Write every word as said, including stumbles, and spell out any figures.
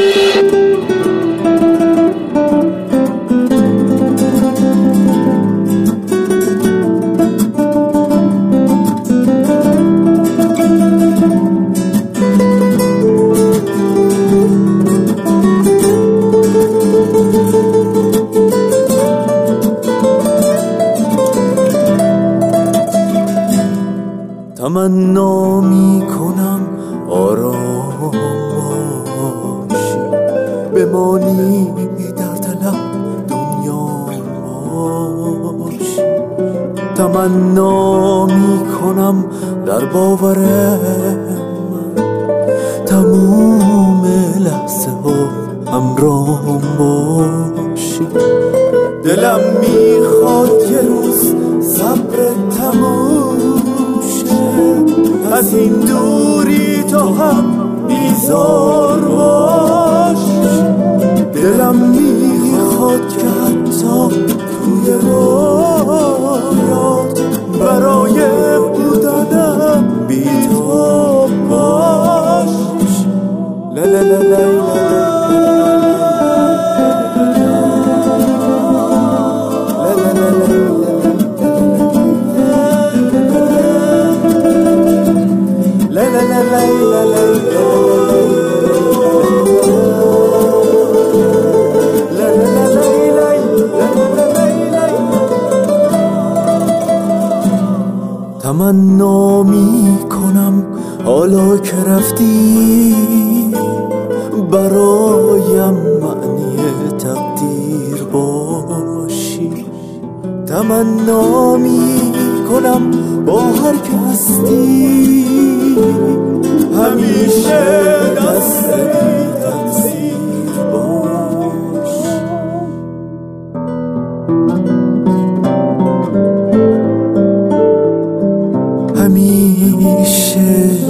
تمنا می کنم آرام باشی، بمانی در دلم دنیا باشی. تمنا می کنم در باور من تموم لحظه ها همراهم باشی. دلم میخواد یه روز صبر تموم از این دوری تو هم بیزار باش. دلم میخواد که حتی توی رویات برای بودنم بی‌تاب باش. لا لا لا لا تمنا می کنم حالا که رفتی برایم معنی تقدیر باشی. تمنا می کنم با هر کسی همیشه دست بی تقصیر باش. همیشه